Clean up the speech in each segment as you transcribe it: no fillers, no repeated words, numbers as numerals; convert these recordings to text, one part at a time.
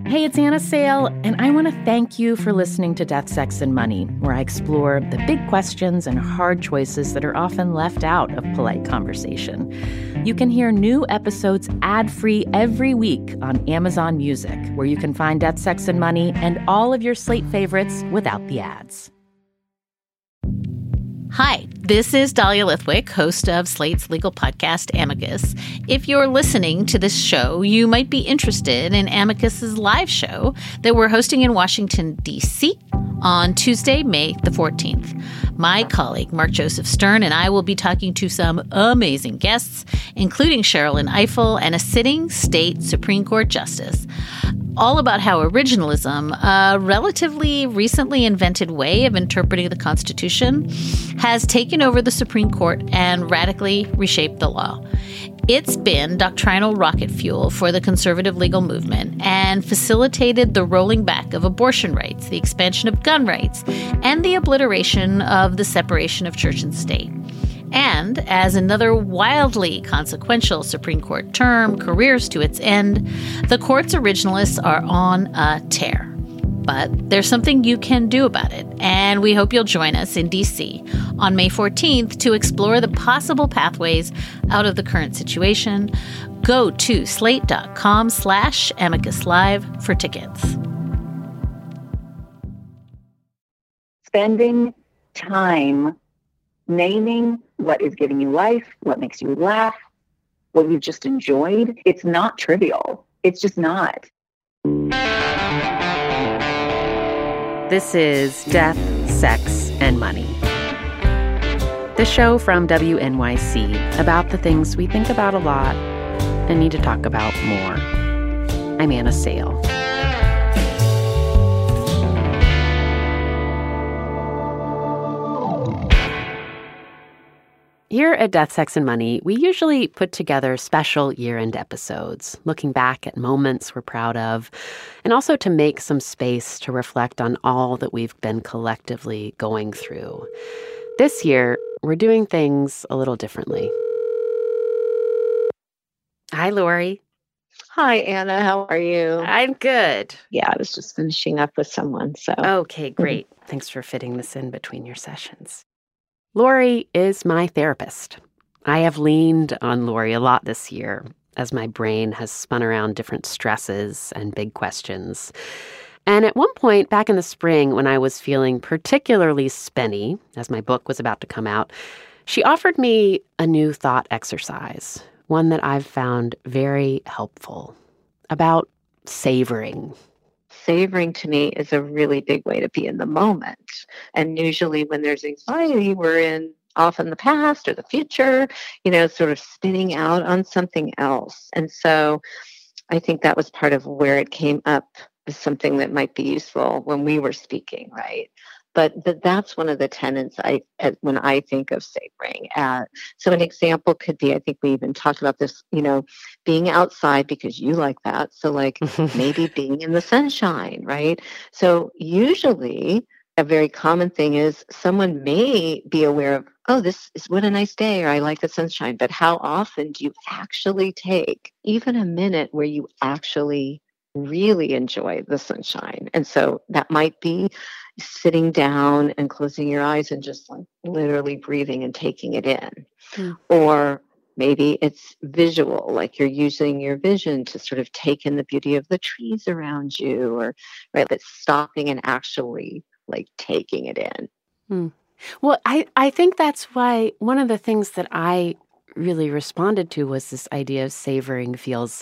Hey, it's Anna Sale, and I want to thank you for listening to Death, Sex, and Money, where I explore the big questions and hard choices that are often left out of polite conversation. You can hear new episodes ad-free every week on Amazon Music, where you can find Death, Sex, and Money and all of your Slate favorites without the ads. Hi, this is Dahlia Lithwick, host of Slate's legal podcast, Amicus. If you're listening to this show, you might be interested in Amicus's live show that we're hosting in Washington, D.C. on Tuesday, May the 14th. My colleague, Mark Joseph Stern, and I will be talking to some amazing guests, including Sherrilyn Ifill and a sitting state Supreme Court justice, all about how originalism, a relatively recently invented way of interpreting the Constitution, has taken over the Supreme Court and radically reshaped the law. It's been doctrinal rocket fuel for the conservative legal movement and facilitated the rolling back of abortion rights, the expansion of gun rights, and the obliteration of the separation of church and state. And as another wildly consequential Supreme Court term careers to its end, the court's originalists are on a tear. But there's something you can do about it, and we hope you'll join us in D.C. on May 14th to explore the possible pathways out of the current situation. Go to slate.com/Amicus Live for tickets. Spending time naming what is giving you life, what makes you laugh, what you've just enjoyed, it's not trivial. It's just not. This is Death, Sex, and Money, the show from WNYC about the things we think about a lot and need to talk about more. I'm Anna Sale. Here at Death, Sex, and Money, we usually put together special year-end episodes, looking back at moments we're proud of, and also to make some space to reflect on all that we've been collectively going through. This year, we're doing things a little differently. Hi, Lori. Hi, Anna. How are you? I'm good. Yeah, I was just finishing up with someone, so. Okay, great. Thanks for fitting this in between your sessions. Lori is my therapist. I have leaned on Lori a lot this year as my brain has spun around different stresses and big questions. And at one point back in the spring when I was feeling particularly spinny, as my book was about to come out, she offered me a new thought exercise, one that I've found very helpful, about savoring. Savoring to me is a really big way to be in the moment. And usually when there's anxiety, we're in often the past or the future, sort of spinning out on something else. And so I think that was part of where it came up as something that might be useful when we were speaking, right? But that's one of the tenets when I think of savoring. So an example could be, I think we even talked about this, being outside because you like that. So like maybe being in the sunshine, right? So usually a very common thing is someone may be aware of, oh, this is what a nice day, or I like the sunshine. But how often do you actually take even a minute where you actually really enjoy the sunshine? And so that might be sitting down and closing your eyes and just like literally breathing and taking it in. Or maybe it's visual, like you're using your vision to sort of take in the beauty of the trees around you, or right, but stopping and actually like taking it in. Well, I think that's why one of the things that I really responded to was this idea of savoring feels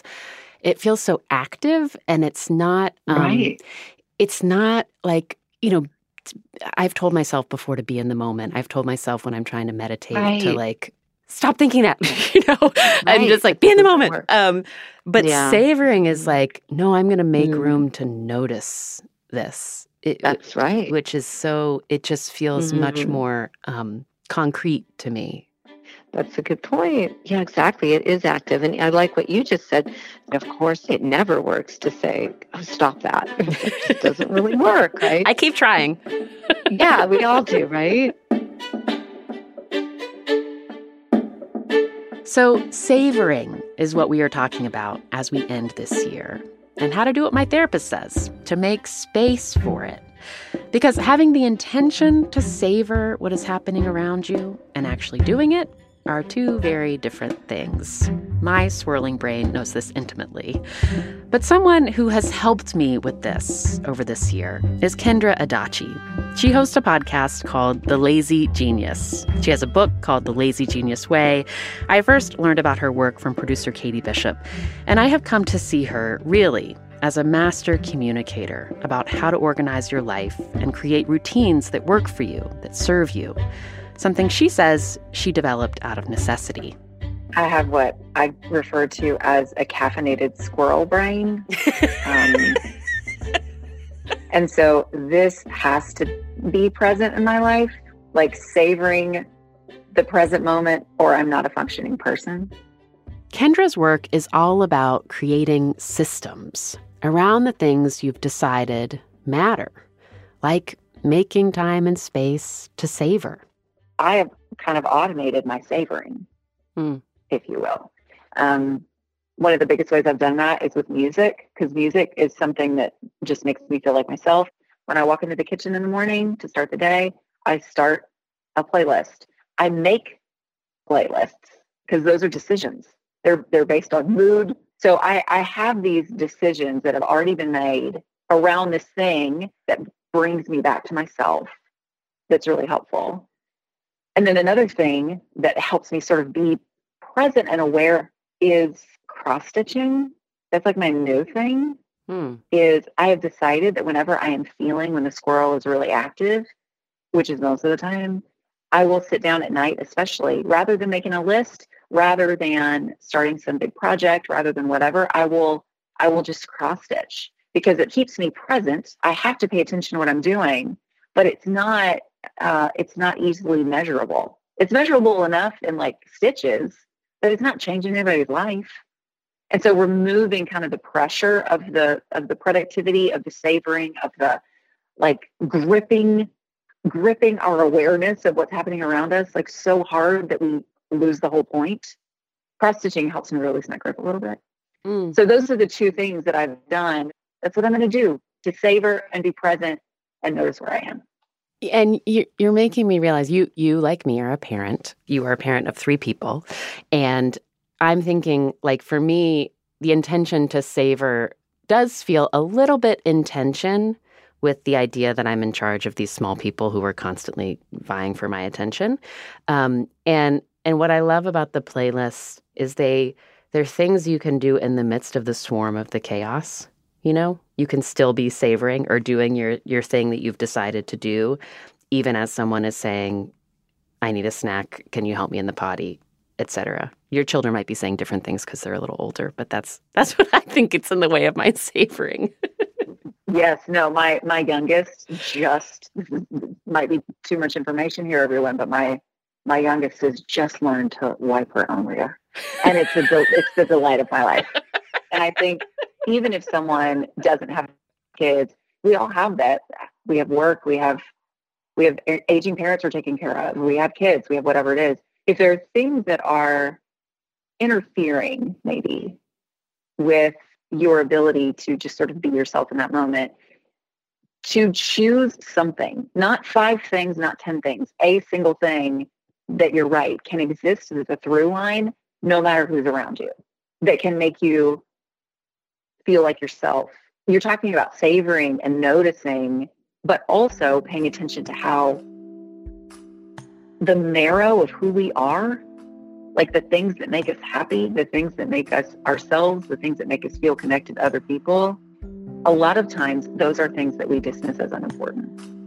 so active, and it's not Right. It's not like, I've told myself before to be in the moment. I've told myself when I'm trying to meditate to like stop thinking that, and just like be in the moment. But savoring is like, no, I'm going to make room to notice this. That's right. Which is it just feels much more concrete to me. That's a good point. Yeah, exactly. It is active. And I like what you just said. Of course, it never works to say, oh, stop that. It doesn't really work, right? I keep trying. Yeah, we all do, right? So savoring is what we are talking about as we end this year. and how to do what my therapist says, to make space for it. Because having the intention to savor what is happening around you and actually doing it are two very different things. My swirling brain knows this intimately. But someone who has helped me with this over this year is Kendra Adachi. She hosts a podcast called The Lazy Genius. She has a book called The Lazy Genius Way. I first learned about her work from producer Katie Bishop, and I have come to see her really as a master communicator about how to organize your life and create routines that work for you, that serve you. Something she says she developed out of necessity. I have what I refer to as a caffeinated squirrel brain. And so this has to be present in my life, like savoring the present moment, or I'm not a functioning person. Kendra's work is all about creating systems around the things you've decided matter, like making time and space to savor. I have kind of automated my savoring, if you will. One of the biggest ways I've done that is with music, because music is something that just makes me feel like myself. When I walk into the kitchen in the morning to start the day, I start a playlist. I make playlists because those are decisions. They're based on mood. So I have these decisions that have already been made around this thing that brings me back to myself. That's really helpful. And then another thing that helps me sort of be present and aware is cross-stitching. That's like my new thing, is I have decided that whenever I am feeling when the squirrel is really active, which is most of the time, I will sit down at night, especially, rather than making a list, rather than starting some big project, rather than whatever, I will just cross-stitch because it keeps me present. I have to pay attention to what I'm doing, but it's not easily measurable. It's measurable enough in like stitches, but it's not changing anybody's life. And so removing kind of the pressure of the productivity, of the savoring, of the like gripping our awareness of what's happening around us, like so hard that we lose the whole point. Cross-stitching helps me release my grip a little bit. So those are the two things that I've done. That's what I'm going to do, to savor and be present and notice where I am. And you're making me realize you, like me, are a parent. You are a parent of 3 people. And I'm thinking, like, for me, the intention to savor does feel a little bit in tension with the idea that I'm in charge of these small people who are constantly vying for my attention. And what I love about the playlists is they're things you can do in the midst of the swarm of the chaos. You know, you can still be savoring or doing your thing that you've decided to do, even as someone is saying, I need a snack. Can you help me in the potty, etc. Your children might be saying different things because they're a little older, but that's what I think it's in the way of my savoring. Yes, no, my youngest just, might be too much information here, everyone, but my youngest has just learned to wipe her own rear. And it's the delight of my life. And I think even if someone doesn't have kids, we all have that. We have work, we have aging parents we're taking care of, we have kids, we have whatever it is. If there are things that are interfering maybe with your ability to just sort of be yourself in that moment, to choose something, not 5 things, not 10 things, a single thing that you're right can exist as a through line, no matter who's around you, that can make you feel like yourself. You're talking about savoring and noticing, but also paying attention to how the marrow of who we are, like the things that make us happy, the things that make us ourselves, the things that make us feel connected to other people, a lot of times those are things that we dismiss as unimportant.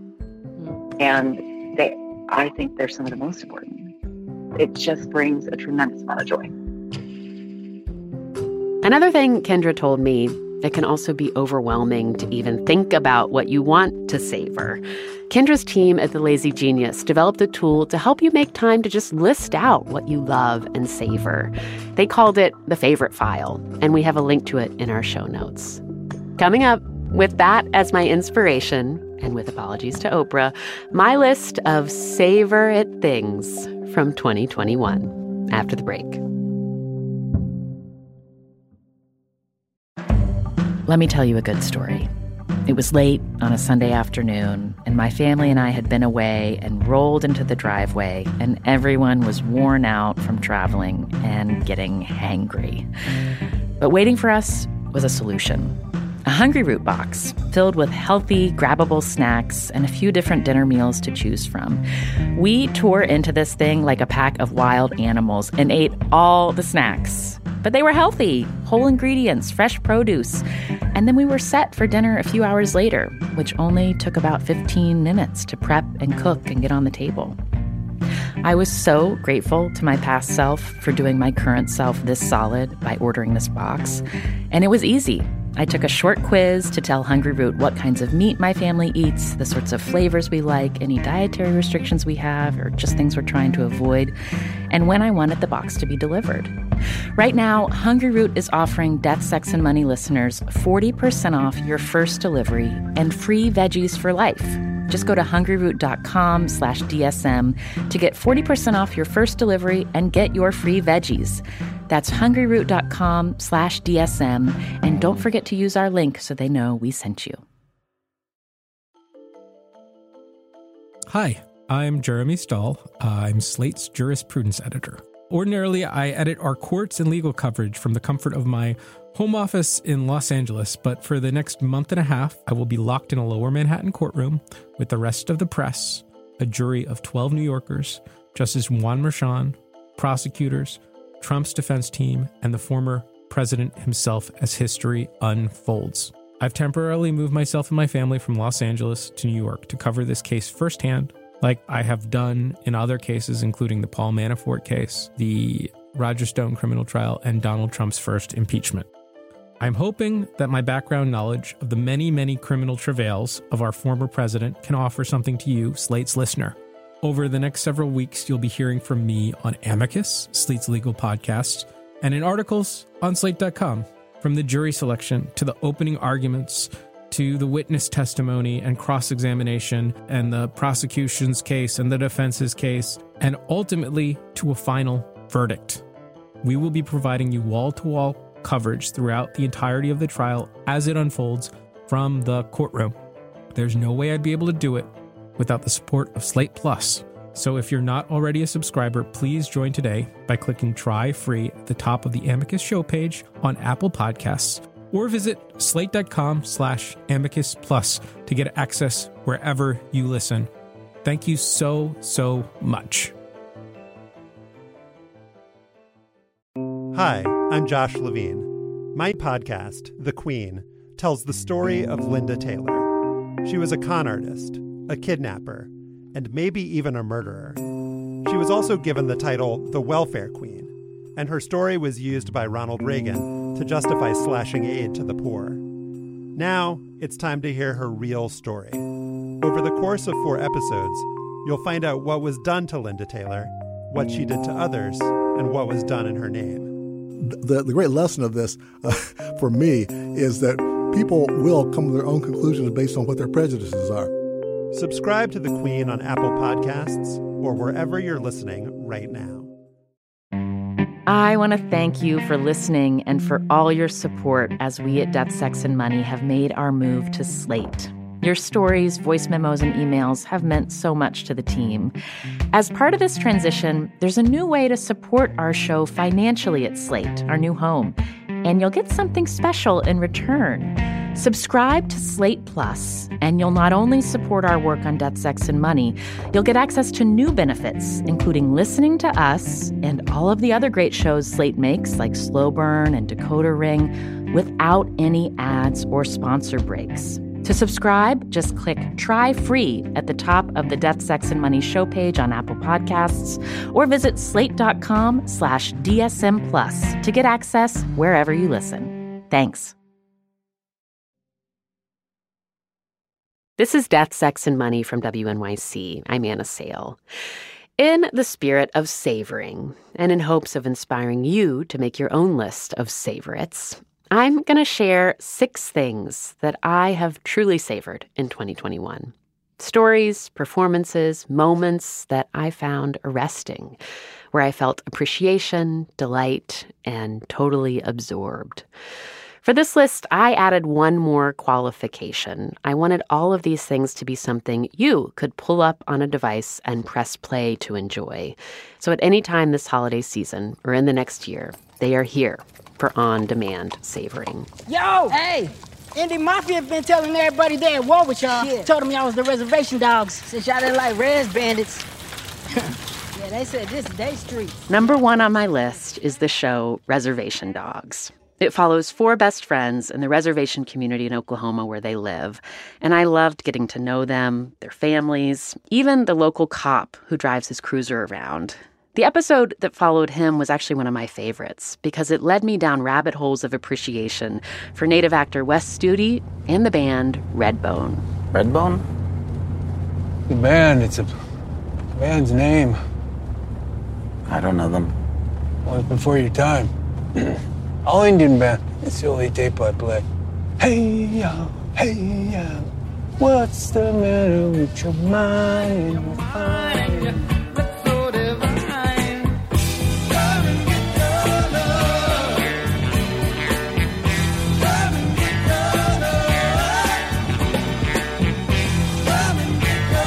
And I think they're some of the most important. It just brings a tremendous amount of joy. Another thing Kendra told me, it can also be overwhelming to even think about what you want to savor. Kendra's team at The Lazy Genius developed a tool to help you make time to just list out what you love and savor. They called it the Favorite File, and we have a link to it in our show notes. Coming up, with that as my inspiration, and with apologies to Oprah, my list of savor it things from 2021. After the break. Let me tell you a good story. It was late on a Sunday afternoon, and my family and I had been away and rolled into the driveway, and everyone was worn out from traveling and getting hangry. But waiting for us was a solution. A Hungryroot box filled with healthy, grabbable snacks and a few different dinner meals to choose from. We tore into this thing like a pack of wild animals and ate all the snacks. But they were healthy, whole ingredients, fresh produce. And then we were set for dinner a few hours later, which only took about 15 minutes to prep and cook and get on the table. I was so grateful to my past self for doing my current self this solid by ordering this box. And it was easy. I took a short quiz to tell Hungryroot what kinds of meat my family eats, the sorts of flavors we like, any dietary restrictions we have, or just things we're trying to avoid, and when I wanted the box to be delivered. Right now, Hungryroot is offering Death, Sex, and Money listeners 40% off your first delivery and free veggies for life. Just go to hungryroot.com/DSM to get 40% off your first delivery and get your free veggies. That's hungryroot.com/DSM. And don't forget to use our link so they know we sent you. Hi, I'm Jeremy Stahl. I'm Slate's jurisprudence editor. Ordinarily, I edit our courts and legal coverage from the comfort of my home office in Los Angeles, but for the next month and a half, I will be locked in a lower Manhattan courtroom with the rest of the press, a jury of 12 New Yorkers, Justice Juan Merchan, prosecutors, Trump's defense team, and the former president himself as history unfolds. I've temporarily moved myself and my family from Los Angeles to New York to cover this case firsthand, like I have done in other cases, including the Paul Manafort case, the Roger Stone criminal trial, and Donald Trump's first impeachment. I'm hoping that my background knowledge of the many, many criminal travails of our former president can offer something to you, Slate's listener. Over the next several weeks, you'll be hearing from me on Amicus, Slate's legal podcast, and in articles on Slate.com, from the jury selection to the opening arguments to the witness testimony and cross-examination and the prosecution's case and the defense's case, and ultimately to a final verdict. We will be providing you wall-to-wall coverage throughout the entirety of the trial as it unfolds from the courtroom. There's no way I'd be able to do it without the support of Slate Plus. So if you're not already a subscriber, please join today by clicking Try Free at the top of the Amicus show page on Apple Podcasts, or visit slate.com/Amicus Plus to get access wherever you listen. Thank you so much. Hi, I'm Josh Levine. My podcast, The Queen, tells the story of Linda Taylor. She was a con artist, a kidnapper, and maybe even a murderer. She was also given the title the Welfare Queen, and her story was used by Ronald Reagan to justify slashing aid to the poor. Now, it's time to hear her real story. Over the course of 4 episodes, you'll find out what was done to Linda Taylor, what she did to others, and what was done in her name. The great lesson of this, for me, is that people will come to their own conclusions based on what their prejudices are. Subscribe to The Queen on Apple Podcasts or wherever you're listening right now. I want to thank you for listening and for all your support as we at Death, Sex, and Money have made our move to Slate. Your stories, voice memos, and emails have meant so much to the team. As part of this transition, there's a new way to support our show financially at Slate, our new home, and you'll get something special in return. Subscribe to Slate Plus, and you'll not only support our work on Death, Sex, and Money, you'll get access to new benefits, including listening to us and all of the other great shows Slate makes, like Slow Burn and Decoder Ring, without any ads or sponsor breaks. To subscribe, just click Try Free at the top of the Death, Sex, and Money show page on Apple Podcasts, or visit slate.com/DSM Plus to get access wherever you listen. Thanks. This is Death, Sex, and Money from WNYC. I'm Anna Sale. In the spirit of savoring, and in hopes of inspiring you to make your own list of savorites, I'm going to share 6 things that I have truly savored in 2021. Stories, performances, moments that I found arresting, where I felt appreciation, delight, and totally absorbed. For this list, I added one more qualification. I wanted all of these things to be something you could pull up on a device and press play to enjoy. So at any time this holiday season or in the next year, they are here for on-demand savoring. Yo! Hey! Indy Mafia been telling everybody they at war with y'all. Yeah. Told them y'all was the reservation dogs, since y'all didn't like res bandits. Yeah, they said this is their street. Number one on my list is the show Reservation Dogs. It follows 4 best friends in the reservation community in Oklahoma where they live. And I loved getting to know them, their families, even the local cop who drives his cruiser around. The episode that followed him was actually one of my favorites because it led me down rabbit holes of appreciation for Native actor Wes Studi and the band Redbone. Redbone? The band, it's a band's name. I don't know them. Well, it's before your time. All Indian band. It's the only tape I play. Hey, ya, what's the matter with your mind? So divine. Come and get your love. Come and get your love. Come and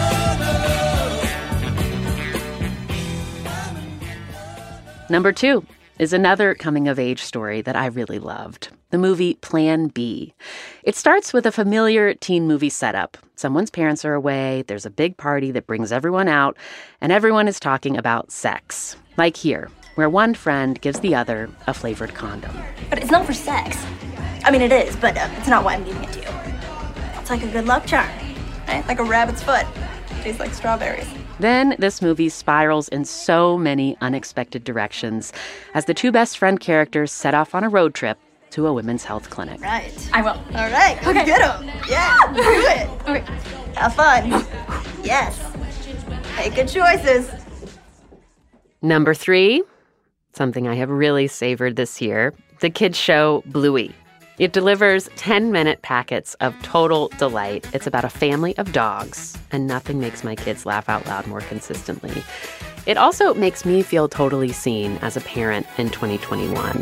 get your love. Number 2 is another coming-of-age story that I really loved, the movie Plan B. It starts with a familiar teen movie setup. Someone's parents are away, there's a big party that brings everyone out, and everyone is talking about sex. Like here, where one friend gives the other a flavored condom. But it's not for sex. I mean, it is, but it's not why I'm giving it to you. It's like a good luck charm, right? Like a rabbit's foot. Tastes like strawberries. Then this movie spirals in so many unexpected directions as the 2 best friend characters set off on a road trip to a women's health clinic. Right. I will. All right. Okay. Get them. Yeah. Do it. Okay. Have fun. Yes. Make good choices. Number 3, something I have really savored this year, the kids show Bluey. It delivers 10-minute packets of total delight. It's about a family of dogs, and nothing makes my kids laugh out loud more consistently. It also makes me feel totally seen as a parent in 2021.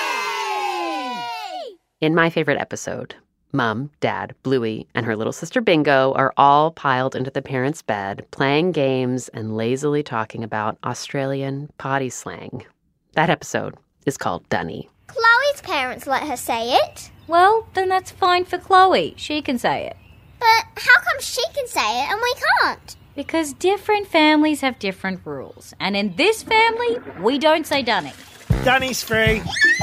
In my favorite episode, Mom, Dad, Bluey, and her little sister Bingo are all piled into the parents' bed, playing games and lazily talking about Australian potty slang. That episode is called Dunny. Chloe's parents let her say it. Well, then that's fine for Chloe. She can say it. But how come she can say it and we can't? Because different families have different rules. And in this family, we don't say Dunny. Dunny's free.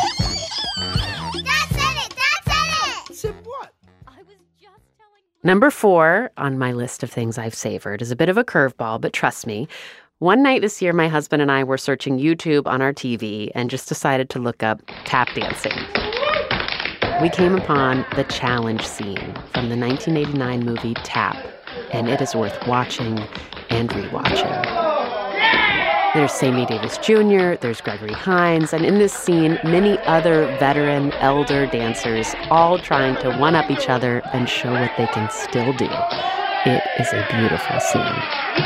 Dad said it! Dad said it! Said what? I was just telling... Number 4 on my list of things I've savored is a bit of a curveball, but trust me, one night this year, my husband and I were searching YouTube on our TV and just decided to look up tap dancing. We came upon the challenge scene from the 1989 movie Tap, and it is worth watching and rewatching. There's Sammy Davis Jr., there's Gregory Hines, and in this scene, many other veteran elder dancers all trying to one-up each other and show what they can still do. It is a beautiful scene.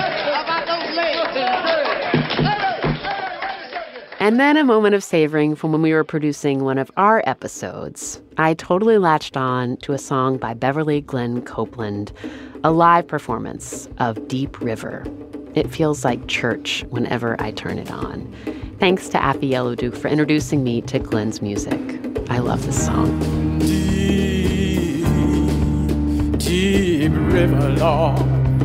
And then a moment of savoring from when we were producing one of our episodes. I totally latched on to a song by Beverly Glenn Copeland, a live performance of Deep River. It feels like church whenever I turn it on. Thanks to Afi Yellowduke for introducing me to Glenn's music. I love this song. Deep, deep river, Lord,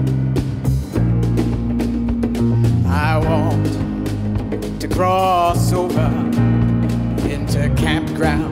I want to cross over into campground.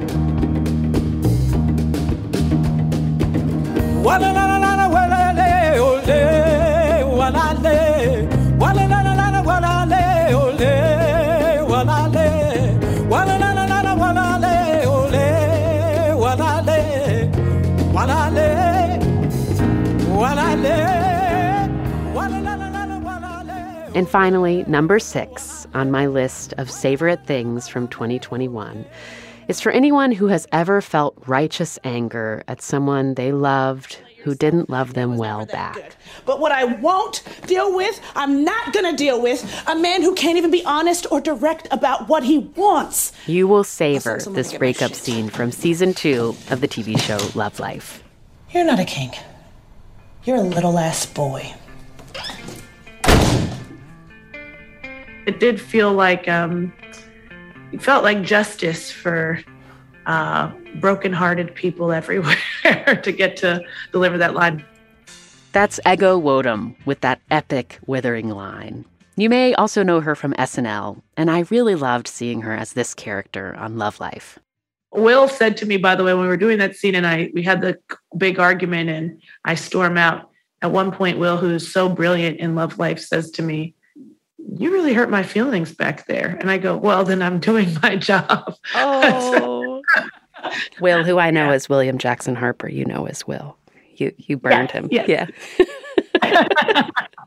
And finally, number 6 on my list of favorite things from 2021 is for anyone who has ever felt righteous anger at someone they loved who didn't love them well back. But what I won't deal with, I'm not going to deal with a man who can't even be honest or direct about what he wants. You will savor this breakup scene from season 2 of the TV show Love Life. You're not a king. You're a little ass boy. It did feel like, it felt like justice for broken-hearted people everywhere to get to deliver that line. That's Ego Nwodim with that epic withering line. You may also know her from SNL, and I really loved seeing her as this character on Love Life. Will said to me, by the way, when we were doing that scene and we had the big argument and I storm out, at one point, Will, who's so brilliant in Love Life, says to me, "You really hurt my feelings back there." And I go, "Well, then I'm doing my job." Oh. Will, who I know as William Jackson Harper, you know as Will. You burned him. Yes. Yeah.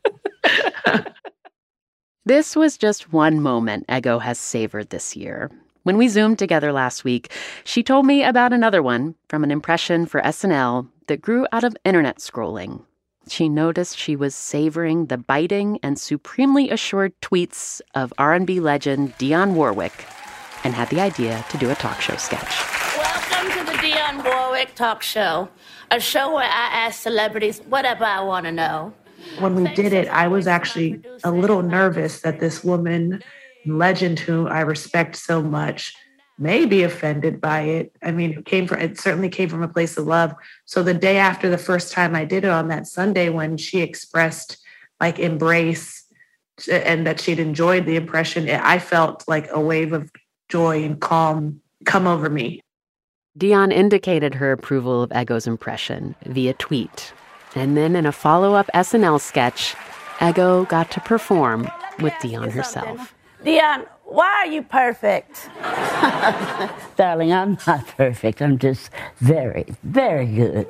This was just one moment Ego has savored this year. When we Zoomed together last week, she told me about another one from an impression for SNL that grew out of internet scrolling. She noticed she was savoring the biting and supremely assured tweets of R&B legend Dionne Warwick and had the idea to do a talk show sketch. Welcome to the Dionne Warwick Talk Show, a show where I ask celebrities whatever I want to know. When we did it, I was actually a little nervous that this woman, legend who I respect so much, may be offended by it. I mean, it certainly came from a place of love. So the day after the first time I did it on that Sunday, when she expressed like embrace and that she'd enjoyed the impression, I felt like a wave of joy and calm come over me. Dionne indicated her approval of Ego's impression via tweet. And then in a follow-up SNL sketch, Ego got to perform with Dionne herself. Dionne, why are you perfect? Darling, I'm not perfect. I'm just very, very good.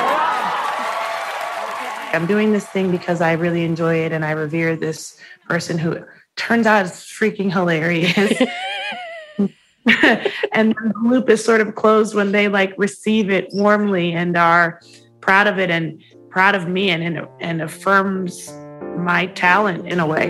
I'm doing this thing because I really enjoy it and I revere this person who turns out is freaking hilarious. And the loop is sort of closed when they receive it warmly and are proud of it and proud of me and affirms my talent in a way.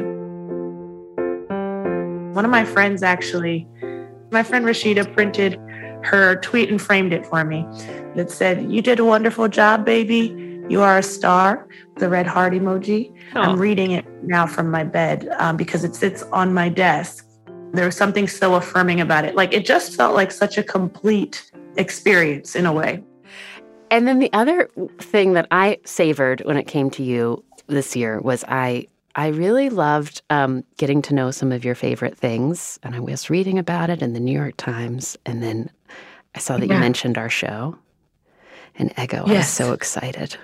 One of my friends my friend Rashida printed her tweet and framed it for me. It said, "You did a wonderful job, baby. You are a star," the red heart emoji. Oh. I'm reading it now from my bed because it sits on my desk. There was something so affirming about it. It just felt like such a complete experience in a way. And then the other thing that I savored when it came to you this year was I really loved getting to know some of your favorite things. And I was reading about it in the New York Times. And then I saw that you mentioned our show. And Ego, I was so excited.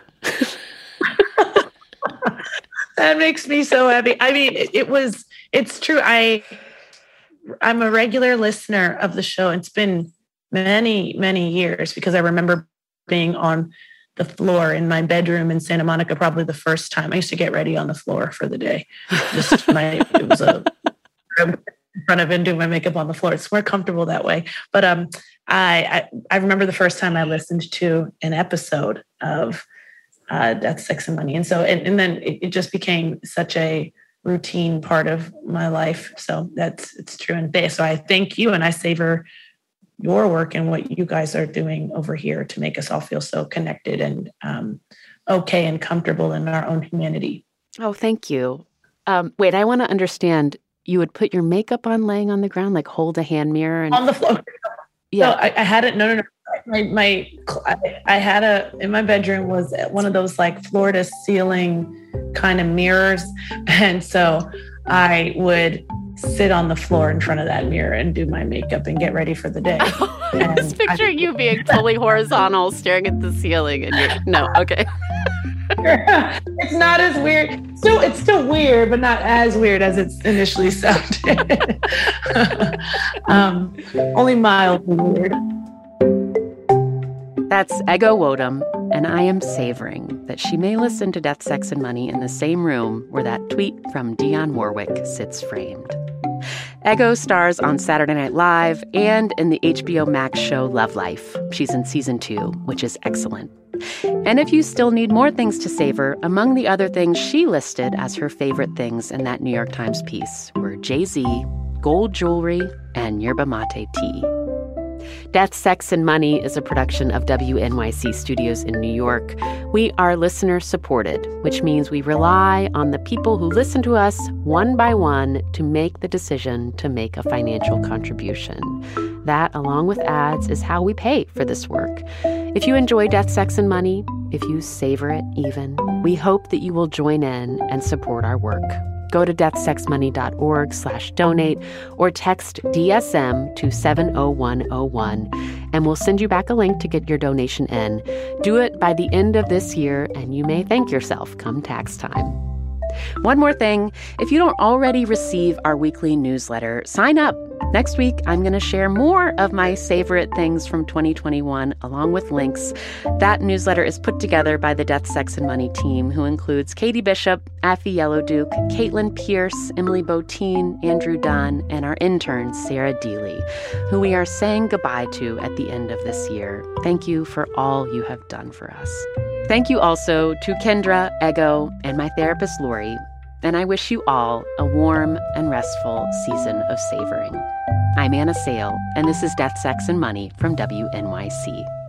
That makes me so happy. I mean, it's true. I'm a regular listener of the show. It's been many, many years because I remember being on the floor in my bedroom in Santa Monica, probably the first time. I used to get ready on the floor for the day. It was in front of and doing my makeup on the floor. It's more comfortable that way. But I remember the first time I listened to an episode of Death, Sex, and Money. And so, and then it just became such a routine part of my life. So it's true. And so I thank you and I savor your work and what you guys are doing over here to make us all feel so connected and okay and comfortable in our own humanity. Oh, thank you. Wait, I want to understand. You would put your makeup on laying on the ground, hold a hand mirror and on the floor. Yeah, so I had it. No. I had in my bedroom was one of those floor to ceiling kind of mirrors, and so I would sit on the floor in front of that mirror and do my makeup and get ready for the day. I was picturing you being fully horizontal, staring at the ceiling, and no, okay. It's not as weird. It's still weird, but not as weird as it's initially sounded. Only mildly weird. That's Ego Nwodim, and I am savoring that she may listen to Death, Sex, and Money in the same room where that tweet from Dionne Warwick sits framed. Ego stars on Saturday Night Live and in the HBO Max show Love Life. She's in season 2, which is excellent. And if you still need more things to savor, among the other things she listed as her favorite things in that New York Times piece were Jay-Z, gold jewelry, and yerba mate tea. Death, Sex, and Money is a production of WNYC Studios in New York. We are listener-supported, which means we rely on the people who listen to us one by one to make the decision to make a financial contribution. That, along with ads, is how we pay for this work. If you enjoy Death, Sex, and Money, if you savor it even, we hope that you will join in and support our work. Go to deathsexmoney.org/donate or text DSM to 70101, and we'll send you back a link to get your donation in. Do it by the end of this year, and you may thank yourself come tax time. One more thing, if you don't already receive our weekly newsletter, sign up. Next week, I'm going to share more of my favorite things from 2021, along with links. That newsletter is put together by the Death, Sex, and Money team, who includes Katie Bishop, Affie Yellowduke, Caitlin Pierce, Emily Botine, Andrew Dunn, and our intern, Sarah Deely, who we are saying goodbye to at the end of this year. Thank you for all you have done for us. Thank you also to Kendra, Ego, and my therapist, Lori. And I wish you all a warm and restful season of savoring. I'm Anna Sale, and this is Death, Sex, and Money from WNYC.